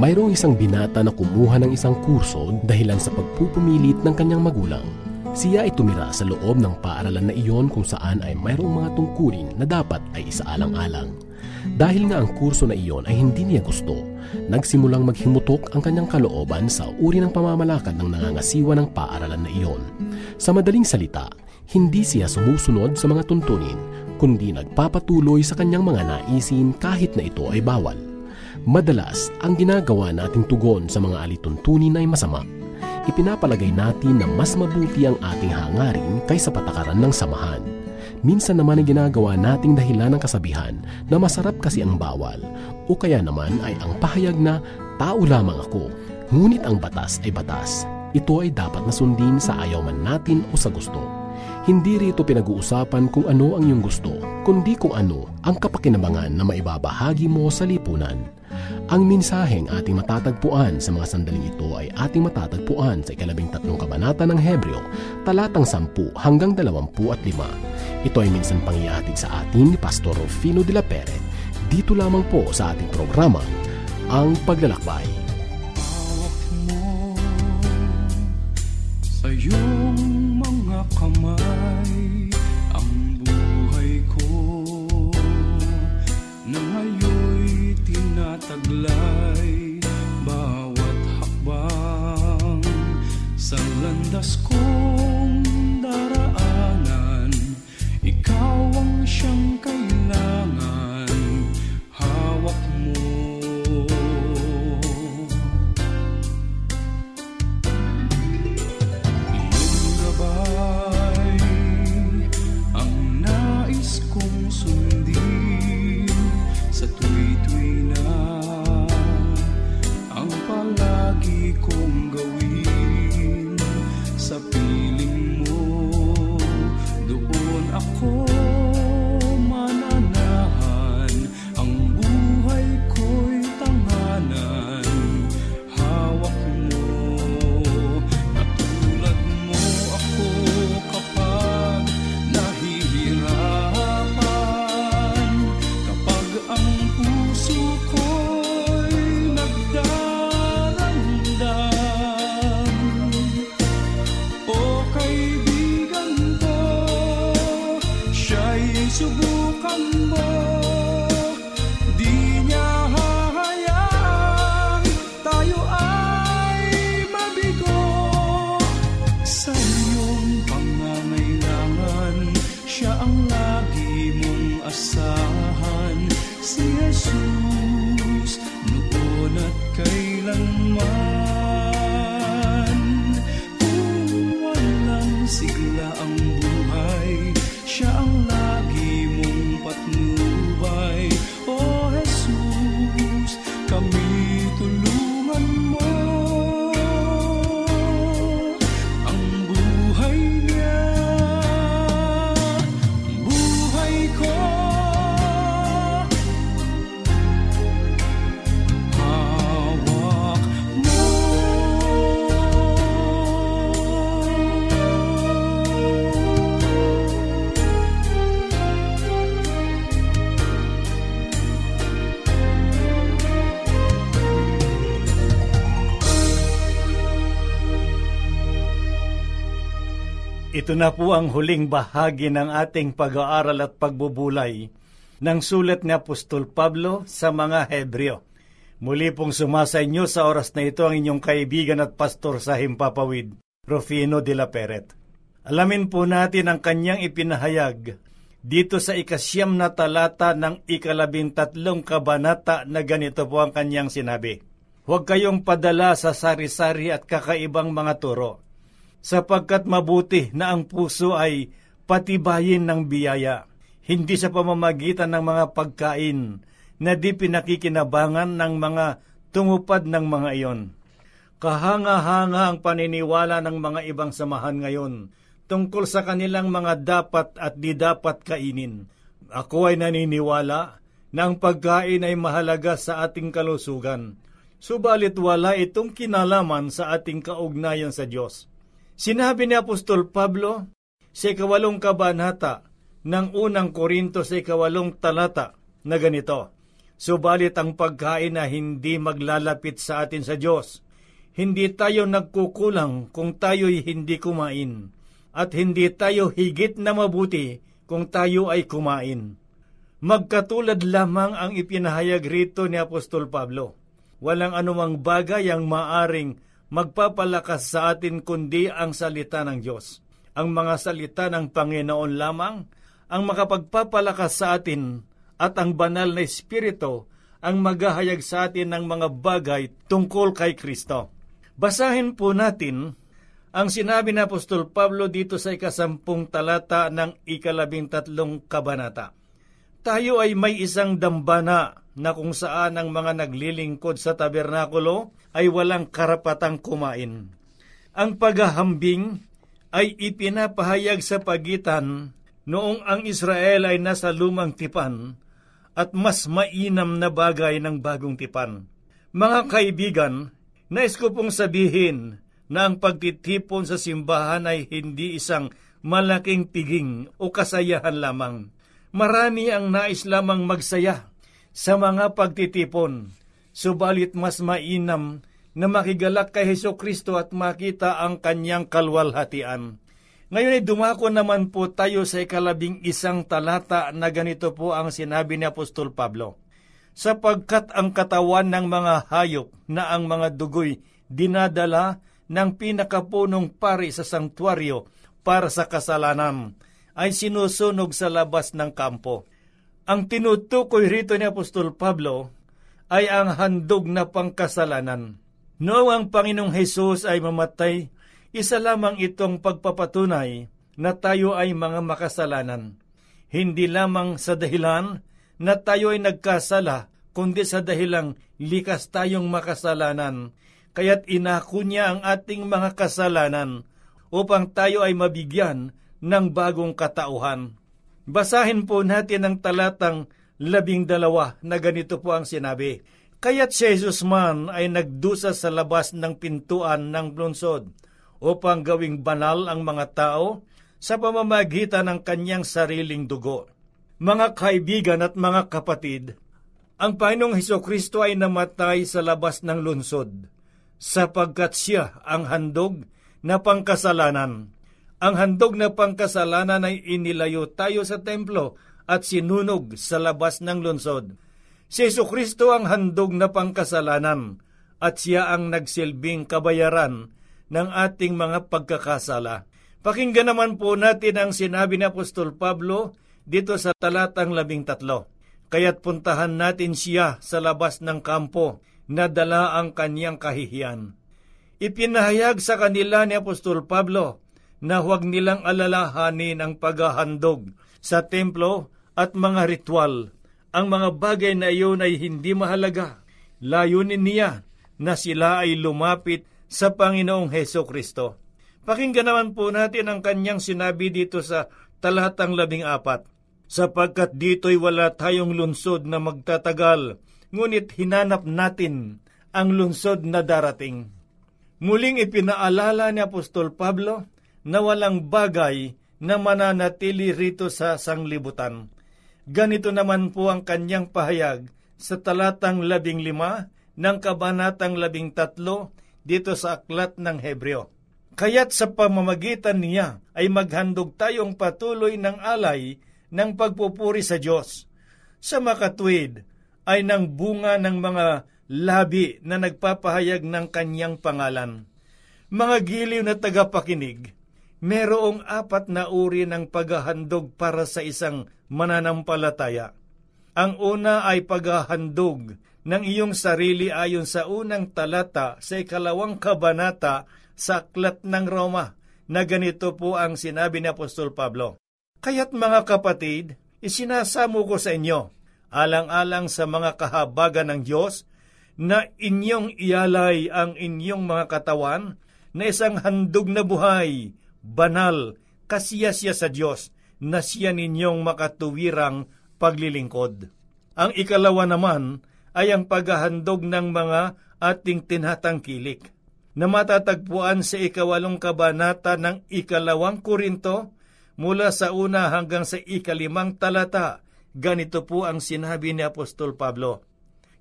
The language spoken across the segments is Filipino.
Mayroong isang binata na kumuha ng isang kurso dahilan sa pagpupumilit ng kanyang magulang. Siya ay tumira sa loob ng paaralan na iyon kung saan ay mayroong mga tungkulin na dapat ay isaalang-alang. Dahil nga ang kurso na iyon ay hindi niya gusto, nagsimulang maghimutok ang kanyang kalooban sa uri ng pamamalakad ng nangangasiwa ng paaralan na iyon. Sa madaling salita, hindi siya sumusunod sa mga tuntunin, kundi nagpapatuloy sa kanyang mga naisin kahit na ito ay bawal. Madalas, ang ginagawa nating tugon sa mga alituntunin ay masama. Ipinapalagay natin na mas mabuti ang ating hangarin kaysa patakaran ng samahan. Minsan naman ay ginagawa nating dahilan ng kasabihan na masarap kasi ang bawal, o kaya naman ay ang pahayag na tao lamang ako. Ngunit ang batas ay batas. Ito ay dapat na sundin sa ayaw man natin o sa gusto. Hindi rito pinag-uusapan kung ano ang iyong gusto, kundi kung ano ang kapakinabangan na maibabahagi mo sa lipunan. Ang mensaheng ating matatagpuan sa mga sandaling ito ay ating matatagpuan sa 13 kabanata ng Hebreo, talatang 10 hanggang 25. Ito ay minsan panghihatid sa atin ni Pastor Rufino de la Peret, dito lamang po sa ating programang Ang Paglalakbay. Hawak mo sa iyong mga kamay ang buhay ko na ngayo'y tinataglay bawat hakbang sa landas kong daraanan. Ikaw ang siyang kailangan, hawak mo. Iyong gabay ang nais kong sundin sa tuwi-tuwi na ang palagi kong gawin sa piling mo. Doon ako mananahan, ang buhay ko'y tanghanan, hawak mo. Katulad mo ako kapag nahihirapan, kapag ang puso ko'y nagdaramdam. O kaibigan ko, siya'y subukan mo, di niya hahayaan tayo ay mabigo. Sa iyong pangangailangan, siya ang lagi mong asahan, si Jesus, noon at kailanman. Kung walang sigla ang buhay, siya ang lagi mong patnubay. O Jesus, kami tulungan mo. Ang buhay niya, buhay ko, hawak mo. Ito na po ang huling bahagi ng ating pag-aaral at pagbubulay ng sulat ni Apostol Pablo sa mga Hebreo. Muli pong sumasa inyo sa oras na ito ang inyong kaibigan at pastor sa Himpapawid, Rufino de la Peret. Alamin po natin ang kanyang ipinahayag dito sa 9 na talata ng 13 kabanata na ganito po ang kanyang sinabi. Huwag kayong padala sa sari-sari at kakaibang mga turo, sapagkat mabuti na ang puso ay patibayin ng biyaya, hindi sa pamamagitan ng mga pagkain na di pinakikinabangan ng mga tungupad ng mga iyon. Kahanga-hanga ang paniniwala ng mga ibang samahan ngayon tungkol sa kanilang mga dapat at di dapat kainin. Ako ay naniniwala na ang pagkain ay mahalaga sa ating kalusugan, subalit wala itong kinalaman sa ating kaugnayan sa Diyos. Sinabi ni Apostol Pablo sa 8 kabanata ng 1 Korinto sa 8 talata na ganito, Subalit ang pagkain na hindi maglalapit sa atin sa Diyos. Hindi tayo nagkukulang kung tayo'y hindi kumain, at hindi tayo higit na mabuti kung tayo ay kumain. Magkatulad lamang ang ipinahayag rito ni Apostol Pablo. Walang anumang bagay ang maaring magpapalakas sa atin kundi ang salita ng Diyos. Ang mga salita ng Panginoon lamang ang makapagpapalakas sa atin, at ang banal na Espiritu ang maghahayag sa atin ng mga bagay tungkol kay Kristo. Basahin po natin ang sinabi ni Apostol Pablo dito sa 10 talata ng 13 kabanata. Tayo ay may isang dambana na kung saan ang mga naglilingkod sa tabernakulo ay walang karapatang kumain. Ang paghahambing ay ipinapahayag sa pagitan noong ang Israel ay nasa lumang tipan at mas mainam na bagay ng bagong tipan. Mga kaibigan, nais ko pong sabihin na ang pagtitipon sa simbahan ay hindi isang malaking piging o kasayahan lamang. Marami ang nais lamang magsaya sa mga pagtitipon, subalit mas mainam na makigalak kay Hesukristo at makita ang kanyang kalwalhatian. Ngayon ay dumako naman po tayo sa 11 talata na ganito po ang sinabi ni Apostol Pablo. Sapagkat ang katawan ng mga hayop na ang mga dugoy dinadala ng pinakapunong pari sa sanktuaryo para sa kasalanan ay sinusunog sa labas ng kampo. Ang tinutukoy rito ni Apostol Pablo ay ang handog na pangkasalanan. Noong ang Panginoong Hesus ay mamatay, isa lamang itong pagpapatunay na tayo ay mga makasalanan. Hindi lamang sa dahilan na tayo ay nagkasala, kundi sa dahilang likas tayong makasalanan. Kaya't inako niya ang ating mga kasalanan upang tayo ay mabigyan ng bagong katauhan. Basahin po natin ang talatang 12 na ganito po ang sinabi. Kaya't si Jesus man ay nagdusa sa labas ng pintuan ng lungsod upang gawing banal ang mga tao sa pamamagitan ng kanyang sariling dugo. Mga kaibigan at mga kapatid, ang Panginoong Hesukristo ay namatay sa labas ng lungsod sapagkat siya ang handog na pangkasalanan. Ang handog na pangkasalanan ay inilayo tayo sa templo at sinunog sa labas ng lungsod. Si Hesukristo ang handog na pangkasalanan at siya ang nagsilbing kabayaran ng ating mga pagkakasala. Pakinggan naman po natin ang sinabi ni Apostol Pablo dito sa talatang 13. Kaya't puntahan natin siya sa labas ng kampo na dala ang kanyang kahihiyan. Ipinahayag sa kanila ni Apostol Pablo na huwag nilang alalahanin ang paghahandog sa templo at mga ritual. Ang mga bagay na iyon ay hindi mahalaga. Layunin niya na sila ay lumapit sa Panginoong Hesukristo. Pakinggan naman po natin ang kanyang sinabi dito sa talatang 14. Sapagkat dito'y wala tayong lungsod na magtatagal, ngunit hinanap natin ang lungsod na darating. Muling ipinaalala ni Apostol Pablo na walang bagay na mananatili rito sa sanglibutan. Ganito naman po ang kanyang pahayag sa talatang 15 ng kabanatang 13 dito sa aklat ng Hebreo. Kaya't sa pamamagitan niya ay maghandog tayong patuloy ng alay ng pagpupuri sa Diyos. Sa makatwid ay ng bunga ng mga labi na nagpapahayag ng kanyang pangalan. Mga giliw na tagapakinig, merong 4 na uri ng paghahandog para sa isang mananampalataya. Ang una ay paghahandog ng iyong sarili ayon sa unang talata sa 2 kabanata sa aklat ng Roma, na ganito po ang sinabi ni Apostol Pablo. Kaya't mga kapatid, isinasamo ko sa inyo, alang-alang sa mga kahabagan ng Diyos, na inyong ialay ang inyong mga katawan na isang handog na buhay, banal, kasiyasya sa Diyos, na siya ninyong makatuwirang paglilingkod. Ang ikalawa naman ay ang paghahandog ng mga ating tinatangkilik, na matatagpuan sa 8 kabanata ng 2 Korinto, mula sa 1 hanggang sa 5 talata. Ganito po ang sinabi ni Apostol Pablo.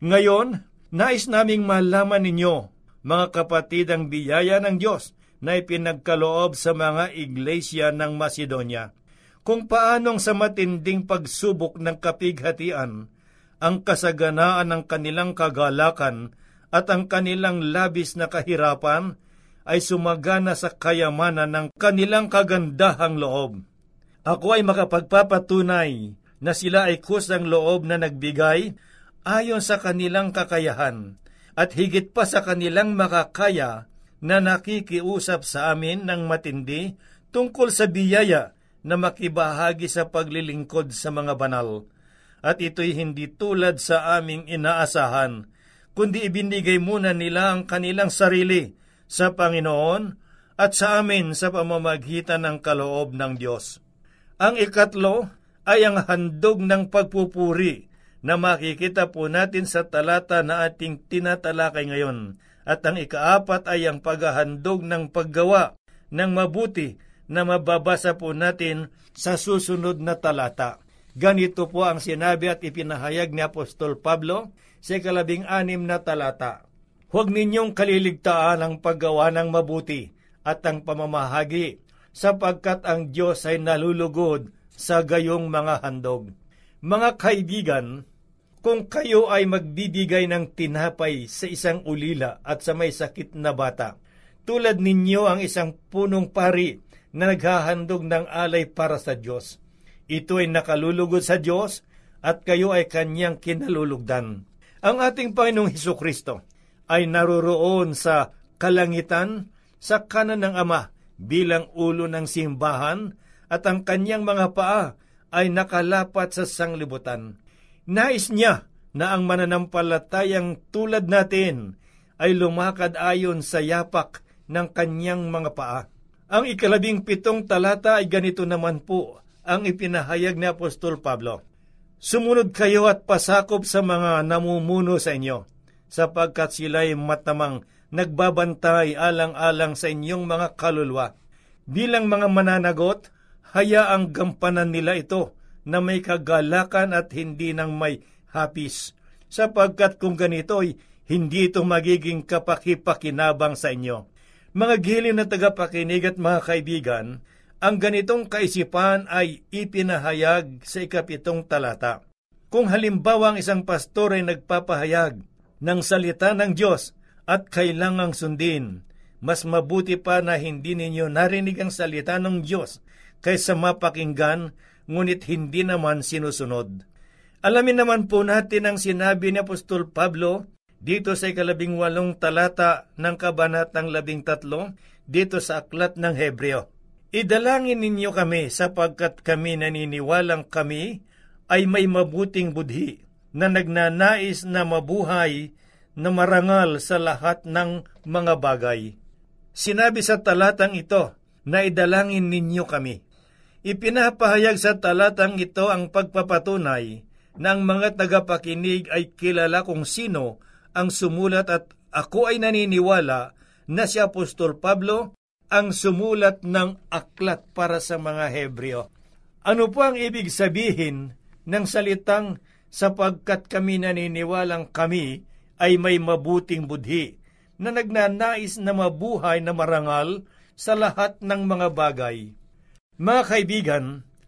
Ngayon, nais naming malaman ninyo, mga kapatid, ang biyaya ng Diyos na ipinagkaloob sa mga iglesia ng Macedonia, kung paanong sa matinding pagsubok ng kapighatian, ang kasaganaan ng kanilang kagalakan at ang kanilang labis na kahirapan ay sumagana sa kayamanan ng kanilang kagandahang loob. Ako ay makapagpapatunay na sila ay kusang loob na nagbigay ayon sa kanilang kakayahan at higit pa sa kanilang makakaya na nakikiusap sa amin ng matindi tungkol sa biyaya na makibahagi sa paglilingkod sa mga banal. At ito'y hindi tulad sa aming inaasahan, kundi ibinigay muna nila ang kanilang sarili sa Panginoon at sa amin sa pamamagitan ng kaloob ng Diyos. Ang ikatlo ay ang handog ng pagpupuri na makikita po natin sa talata na ating tinatalakay ngayon. At ang ikaapat ay ang paghahandog ng paggawa ng mabuti na mababasa po natin sa susunod na talata. Ganito po ang sinabi at ipinahayag ni Apostol Pablo sa 16 na talata. Huwag ninyong kaliligtaan ang paggawa ng mabuti at ang pamamahagi, sapagkat ang Diyos ay nalulugod sa gayong mga handog. Mga kaibigan, kung kayo ay magbibigay ng tinapay sa isang ulila at sa may sakit na bata, tulad ninyo ang isang punong pari na naghahandog ng alay para sa Diyos. Ito ay nakalulugod sa Diyos at kayo ay kanyang kinalulugdan. Ang ating Panginoong Hesukristo ay naroroon sa kalangitan sa kanan ng Ama bilang ulo ng simbahan at ang kanyang mga paa ay nakalapat sa sanglibutan. Nais niya na ang mananampalatayang tulad natin ay lumakad ayon sa yapak ng kanyang mga paa. Ang 17 talata ay ganito naman po ang ipinahayag ni Apostol Pablo. Sumunod kayo at pasakop sa mga namumuno sa inyo, sapagkat sila'y matamang nagbabantay alang-alang sa inyong mga kaluluwa. Bilang mga mananagot, hayaang gampanan nila ito na may kagalakan at hindi nang may hapis, sapagkat kung ganito'y hindi ito magiging kapakipakinabang sa inyo. Mga giliw na tagapakinig at mga kaibigan, ang ganitong kaisipan ay ipinahayag sa 17 talata. Kung halimbawa ang isang pastor ay nagpapahayag ng salita ng Diyos at kailangang sundin, mas mabuti pa na hindi ninyo narinig ang salita ng Diyos kaysa mapakinggan, ngunit hindi naman sinusunod. Alamin naman po natin ang sinabi ni Apostol Pablo dito sa 18 talata ng kabanatang 13 dito sa aklat ng Hebreo. Idalangin ninyo kami sapagkat kami naniniwalang kami ay may mabuting budhi na nagnanais na mabuhay na marangal sa lahat ng mga bagay. Sinabi sa talatang ito na idalangin ninyo kami. Ipinapahayag sa talatang ito ang pagpapatunay na ang mga tagapakinig ay kilala kung sino ang sumulat at ako ay naniniwala na si Apostol Pablo ang sumulat ng aklat para sa mga Hebreo. Ano po ang ibig sabihin ng salitang sapagkat kami naniniwalang kami ay may mabuting budhi na nagnanais na mabuhay na marangal sa lahat ng mga bagay? Mga kaibigan,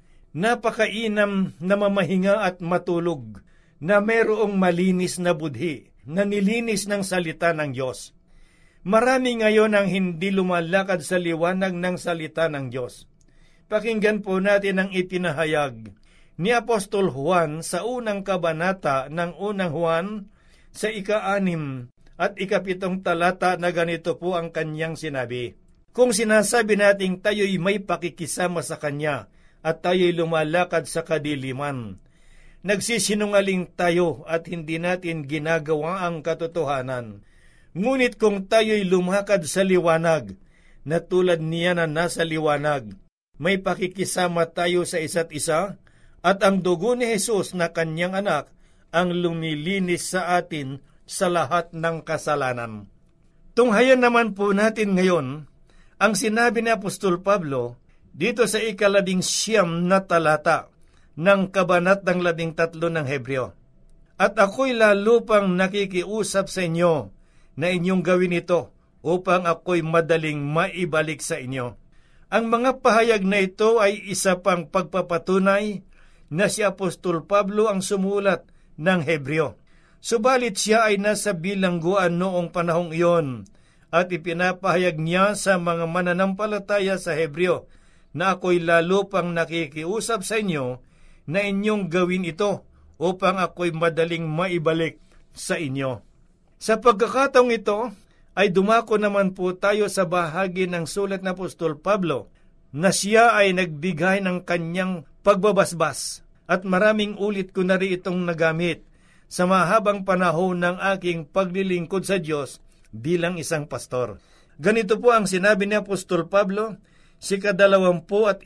napakainam na mamahinga at matulog na mayroong malinis na budhi na nilinis ng salita ng Diyos. Marami ngayon ang hindi lumalakad sa liwanag ng salita ng Diyos. Pakinggan po natin ang ipinahayag ni Apostol Juan sa unang kabanata ng unang Juan sa 6 at 7 talata na ganito po ang kanyang sinabi. Kung sinasabi nating tayo'y may pakikisama sa Kanya at tayo'y lumalakad sa kadiliman, nagsisinungaling tayo at hindi natin ginagawa ang katotohanan. Ngunit kung tayo'y lumakad sa liwanag, na tulad niya na nasa liwanag, may pakikisama tayo sa isa't isa, at ang dugo ni Jesus na kanyang anak ang lumilinis sa atin sa lahat ng kasalanan. Tunghayan naman po natin ngayon ang sinabi ni Apostol Pablo dito sa 19 na talata ng kabanatang 13 ng Hebreo. At ako'y lalo pang nakikiusap sa inyo na inyong gawin ito upang ako'y madaling maibalik sa inyo. Ang mga pahayag na ito ay isa pang pagpapatunay na si Apostol Pablo ang sumulat ng Hebreo. Subalit siya ay nasa bilangguan noong panahong iyon at ipinapahayag niya sa mga mananampalataya sa Hebreo na ako'y lalo pang nakikiusap sa inyo na inyong gawin ito upang ako'y madaling maibalik sa inyo. Sa pagkakataong ito, ay dumako naman po tayo sa bahagi ng sulat ng Apostol Pablo na siya ay nagbigay ng kanyang pagbabasbas at maraming ulit ko na rin itong nagamit sa mahabang panahon ng aking paglilingkod sa Diyos bilang isang pastor. Ganito po ang sinabi ni Apostol Pablo sa 20 at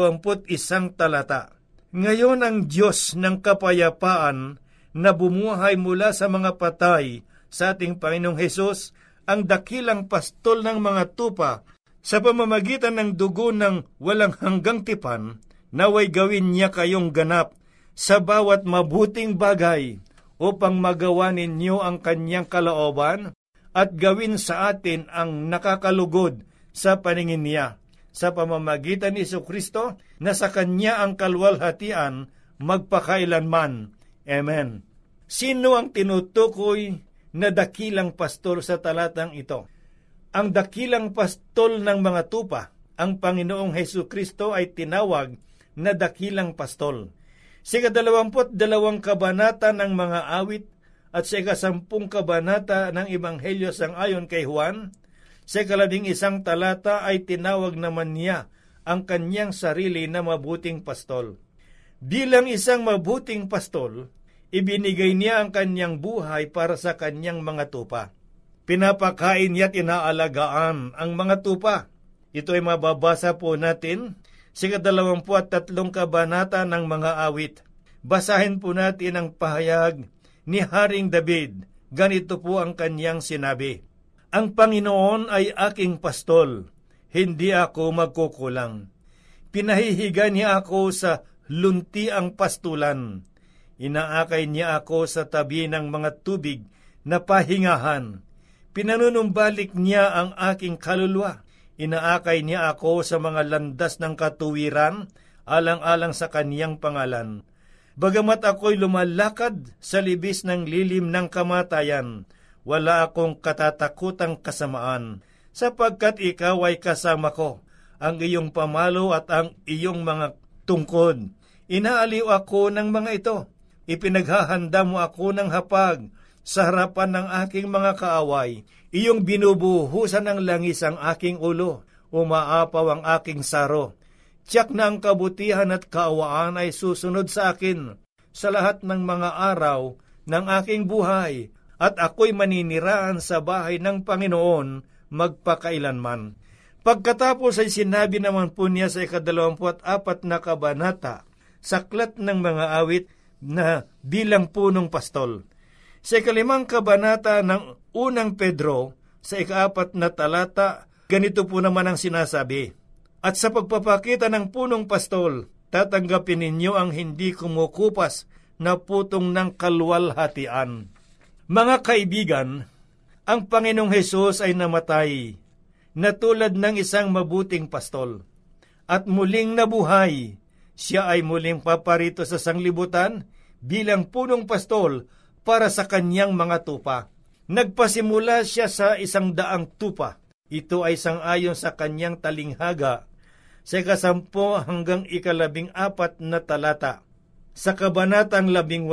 21 talata. Ngayon ang Diyos ng kapayapaan na bumuhay mula sa mga patay sa ating Panginoong Hesus, ang dakilang pastol ng mga tupa sa pamamagitan ng dugo ng walang hanggang tipan, naway gawin niya kayong ganap sa bawat mabuting bagay upang magawa ninyo ang kanyang kalooban at gawin sa atin ang nakakalugod sa paningin niya, sa pamamagitan ni Jesucristo na sa Kanya ang kalwalhatian magpakailanman. Amen. Sino ang tinutukoy na dakilang pastol sa talatang ito? Ang dakilang pastol ng mga tupa, ang Panginoong Jesucristo ay tinawag na dakilang pastol. Sa 22 kabanata ng mga awit at sa 10 kabanata ng Ebanghelyo sangayon kay Juan, sa 11 talata ay tinawag naman niya ang kanyang sarili na mabuting pastol. Bilang isang mabuting pastol, ibinigay niya ang kanyang buhay para sa kanyang mga tupa. Pinapakain niya at inaalagaan ang mga tupa. Ito ay mababasa po natin sa 23 kabanata ng mga awit. Basahin po natin ang pahayag ni Haring David. Ganito po ang kanyang sinabi. Ang Panginoon ay aking pastol, hindi ako magkukulang. Pinahihiga niya ako sa luntiang pastulan. Inaakay niya ako sa tabi ng mga tubig na pahingahan. Pinanunumbalik niya ang aking kaluluwa. Inaakay niya ako sa mga landas ng katuwiran, alang-alang sa kaniyang pangalan. Bagamat ako'y lumalakad sa libis ng lilim ng kamatayan, wala akong katatakutang kasamaan, sapagkat ikaw ay kasama ko, ang iyong pamalo at ang iyong mga tungkod. Inaaliw ako ng mga ito. Ipinaghahanda mo ako ng hapag sa harapan ng aking mga kaaway. Iyong binubuhusan ng langis ang aking ulo, umaapaw ang aking saro. Tiyak na ang kabutihan at kaawaan ay susunod sa akin sa lahat ng mga araw ng aking buhay, at ako'y maniniraan sa bahay ng Panginoon magpakailanman. Pagkatapos ay sinabi naman po niya sa 24 na kabanata, saklat ng mga awit na bilang punong pastol. Sa 5 kabanata ng unang Pedro, sa 4 na talata, ganito po naman ang sinasabi. At sa pagpapakita ng punong pastol, tatanggapin ninyo ang hindi kumukupas na putong ng kalwalhatian. Mga kaibigan, ang Panginoong Hesus ay namatay na tulad ng isang mabuting pastol. At muling nabuhay, siya ay muling paparito sa sanglibutan bilang punong pastol para sa kanyang mga tupa. Nagpasimula siya sa 100 tupa. Ito ay sangayon sa kanyang talinghaga sa 10 hanggang 14 na talata. Sa kabanatang 18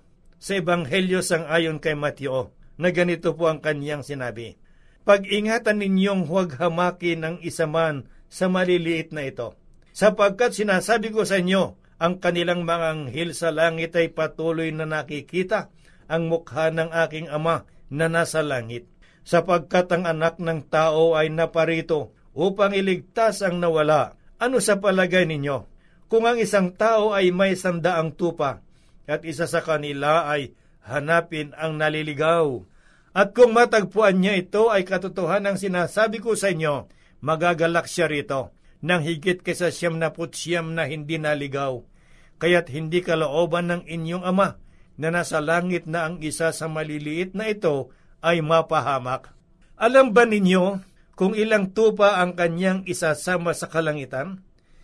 sa Ebanghelyo sangayon kay Mateo, na ganito po ang kanyang sinabi. Pag-ingatan ninyong huwag hamakin ng isa man sa maliliit na ito, sapagkat sinasabi ko sa inyo, ang kanilang mga anghel sa langit ay patuloy na nakikita ang mukha ng aking Ama na nasa langit, sapagkat ang anak ng tao ay naparito upang iligtas ang nawala. Ano sa palagay ninyo? Kung ang isang tao ay may 100 tupa, at isa sa kanila ay hanapin ang naliligaw, at kung matagpuan niya ito ay katotohanan ang sinasabi ko sa inyo, magagalak siya rito, nang higit kaysa 99 na hindi naligaw. Kaya't hindi kalooban ng inyong Ama na nasa langit na ang isa sa maliliit na ito ay mapahamak. Alam ba ninyo kung ilang tupa ang kanyang isasama sa kalangitan?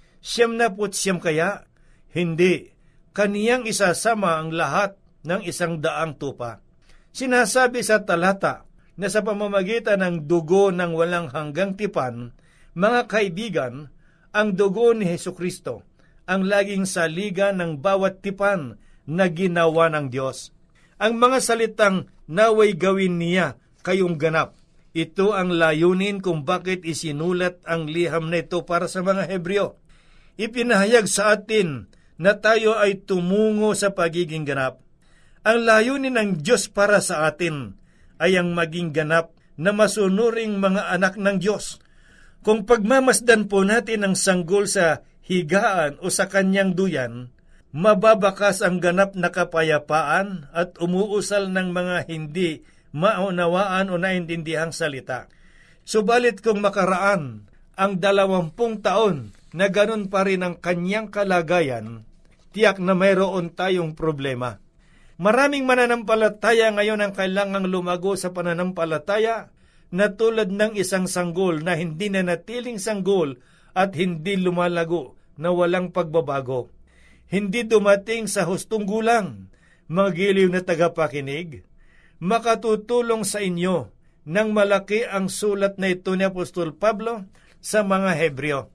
99 kaya? Hindi. Kaniyang isasama ang lahat ng 100 tupa. Sinasabi sa talata na sa pamamagitan ng dugo ng walang hanggang tipan, mga kaibigan, ang dugo ni Hesukristo ang laging saliga ng bawat tipan na ginawa ng Diyos. Ang mga salitang naway gawin niya kayong ganap, ito ang layunin kung bakit isinulat ang liham na ito para sa mga Hebreo. Ipinahayag sa atin na tayo ay tumungo sa pagiging ganap. Ang layunin ng Diyos para sa atin ay ang maging ganap na masunuring mga anak ng Diyos. Kung pagmamasdan po natin ang sanggol sa higaan o sa kanyang duyan, mababakas ang ganap na kapayapaan at umuusal ng mga hindi maunawaan o naintindihang salita. Subalit kung makaraan ang 20 taon na ganun pa rin ang kanyang kalagayan, tiyak na mayroon tayong problema. Maraming mananampalataya ngayon ang kailangang lumago sa pananampalataya na tulad ng isang sanggol na hindi na natiling sanggol at hindi lumalago na walang pagbabago. Hindi dumating sa hustong gulang, mga giliw na tagapakinig. Makatutulong sa inyo ng malaki ang sulat na ito ni Apostol Pablo sa mga Hebreo.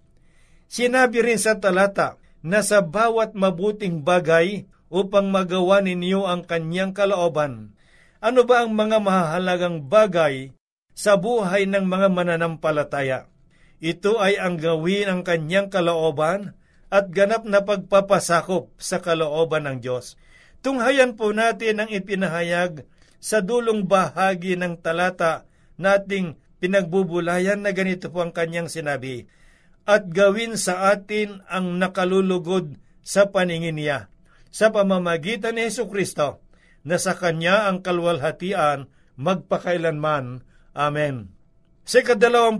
Sinabi rin sa talata na sa bawat mabuting bagay upang magawa ninyo ang kanyang kalooban. Ano ba ang mga mahalagang bagay sa buhay ng mga mananampalataya? Ito ay ang gawin ang kanyang kalooban at ganap na pagpapasakop sa kalooban ng Diyos. Tunghayan po natin ang ipinahayag sa dulong bahagi ng talata nating pinagbubulayan na ganito po ang kanyang sinabi, at gawin sa atin ang nakalulugod sa paningin niya, sa pamamagitan ni Hesukristo, na sa kanya ang kalwalhatian magpakailanman. Amen. Sa 22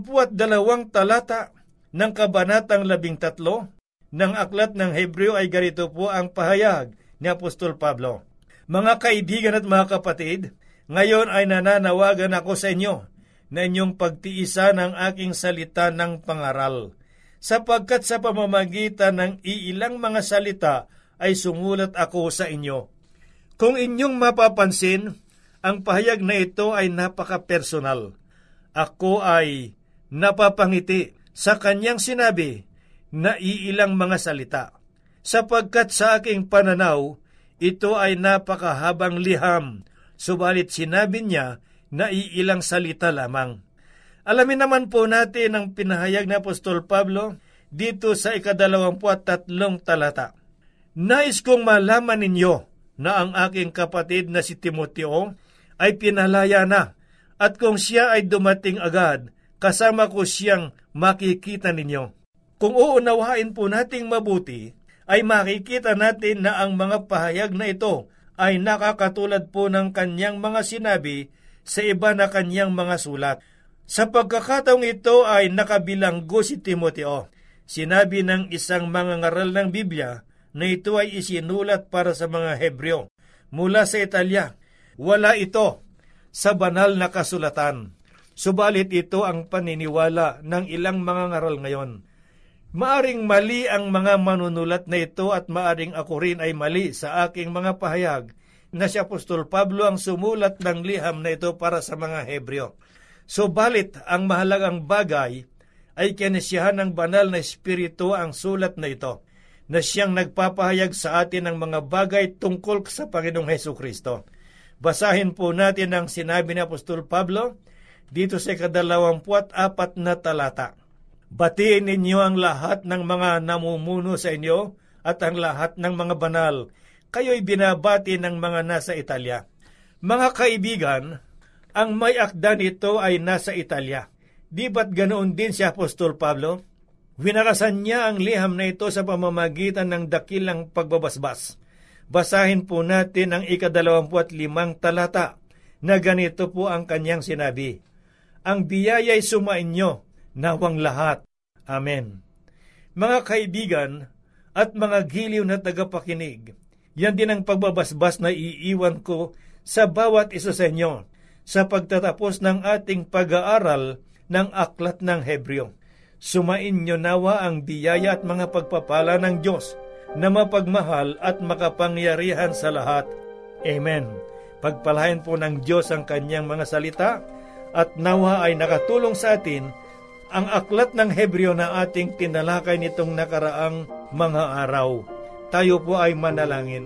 talata ng kabanatang 13 ng aklat ng Hebreo ay ganito po ang pahayag ni Apostol Pablo. Mga kaibigan at mga kapatid, ngayon ay nananawagan ako sa inyo na inyong pagtiisan ang aking salita ng pangaral, sapagkat sa pamamagitan ng iilang mga salita ay sumulat ako sa inyo. Kung inyong mapapansin, ang pahayag na ito ay napaka-personal. Ako ay napapangiti sa kanyang sinabi na iilang mga salita, sapagkat sa aking pananaw, ito ay napakahabang liham, subalit sinabi niya na iilang salita lamang. Alamin naman po natin ang pinahayag ni Apostol Pablo dito sa 23 talata. Nais kong malaman ninyo na ang aking kapatid na si Timoteo ay pinalaya na, at kung siya ay dumating agad, kasama ko siyang makikita ninyo. Kung uunawain po nating mabuti, ay makikita natin na ang mga pahayag na ito ay nakakatulad po ng kanyang mga sinabi sa iba na kanyang mga sulat. Sa pagkakataong ito ay nakabilanggo si Timoteo. Sinabi ng isang mangangaral ng Biblia na ito ay isinulat para sa mga Hebreo mula sa Italya. Wala ito sa banal na kasulatan. Subalit ito ang paniniwala ng ilang mangangaral ngayon. Maaring mali ang mga manunulat na ito at maaring ako rin ay mali sa aking mga pahayag na si Apostol Pablo ang sumulat ng liham na ito para sa mga Hebreo. Subalit ang mahalagang bagay ay kinasiyahan ng banal na Espiritu ang sulat na ito, na siyang nagpapahayag sa atin ng mga bagay tungkol sa Panginoong Hesukristo. Basahin po natin ang sinabi ni Apostol Pablo dito sa 24 talata. Batiin ninyo ang lahat ng mga namumuno sa inyo at ang lahat ng mga banal. Kayo'y binabati ng mga nasa Italya. Mga kaibigan, ang may akda nito ay nasa Italya. Di ba't ganoon din si Apostol Pablo? Winarasan niya ang liham na ito sa pamamagitan ng dakilang pagbabasbas. Basahin po natin ang 25 talata na ganito po ang kanyang sinabi. Ang biyaya'y sumainyo, nawang lahat. Amen. Mga kaibigan at mga giliw na tagapakinig, Yan din ang pagbabasbas na iiwan ko sa bawat isa sa inyo sa pagtatapos ng ating pag-aaral ng Aklat ng Hebreo. Sumain nyo nawa ang biyaya at mga pagpapala ng Diyos na mapagmahal at makapangyarihan sa lahat. Amen. Pagpalain po ng Diyos ang kanyang mga salita at nawa ay nakatulong sa atin ang Aklat ng Hebreo na ating tinalakay nitong nakaraang mga araw. Tayo po ay manalangin.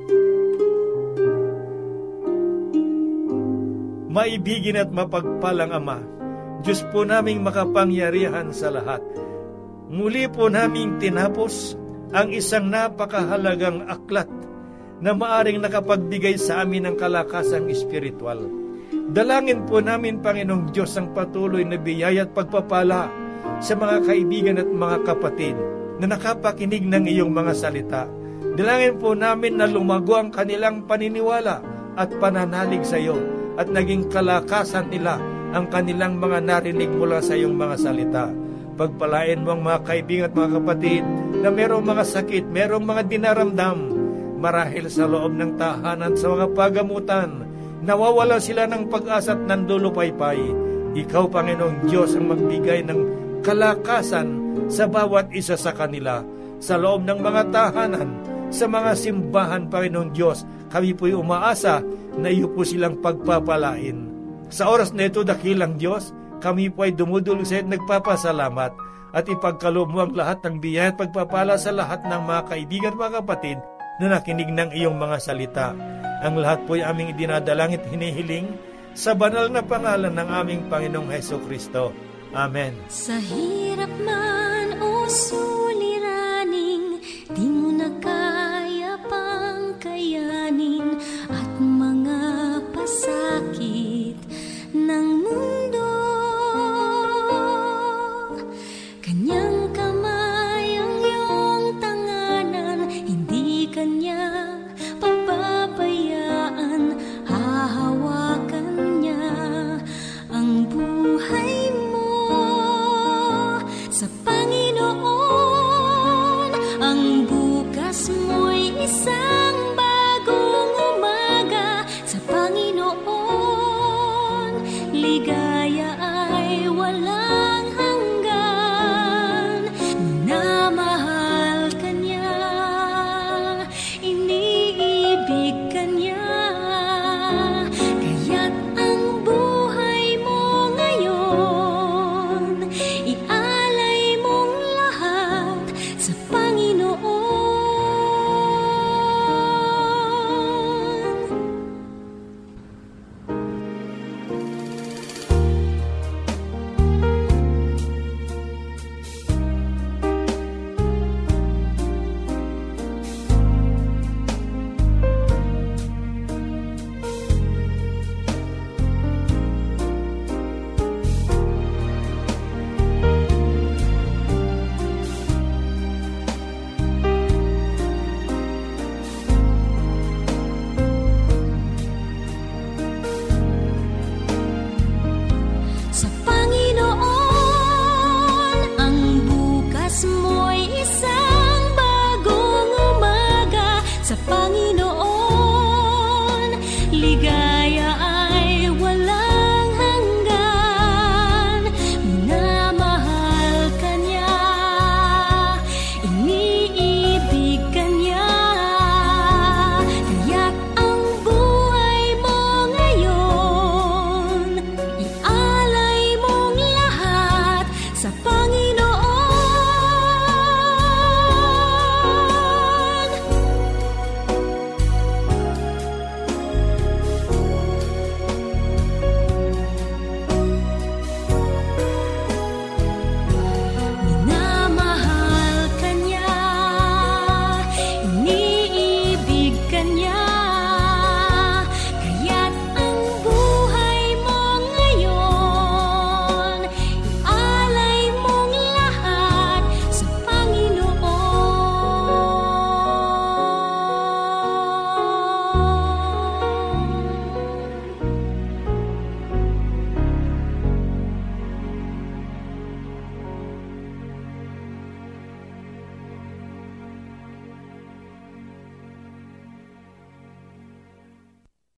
Maibigin at mapagpalang Ama, Diyos po naming makapangyarihan sa lahat. Muli po naming tinapos ang isang napakahalagang aklat na maaring nakapagbigay sa amin ng kalakasang espiritual. Dalangin po namin, Panginoong Diyos, ang patuloy na biyaya at pagpapala sa mga kaibigan at mga kapatid na nakapakinig ng iyong mga salita. Dalangin po namin na lumago ang kanilang paniniwala at pananalig sa iyo at naging kalakasan nila ang kanilang mga narinig mula sa iyong mga salita. Pagpalain mo ang mga kaibigan at mga kapatid na merong mga sakit, merong mga dinaramdam, marahil sa loob ng tahanan, sa mga pagamutan, nawawala sila ng pag-asa at nandulupaypay. Ikaw, Panginoong Diyos, ang magbigay ng kalakasan sa bawat isa sa kanila. Sa loob ng mga tahanan, sa mga simbahan, Panginoong Diyos, kami po'y umaasa na iyo po silang pagpapalain. Sa oras na ito, dakilang Diyos, kami po ay dumudulog sa iyo at nagpapasalamat at ipagkaloob mo ang lahat ng biyaya at pagpapala sa lahat ng mga kaibigan at mga kapatid na nakinig ng iyong mga salita. Ang lahat po ay aming idinadalangit hinihiling sa banal na pangalan ng aming Panginoong Hesus Kristo. Amen. Sa hirap man o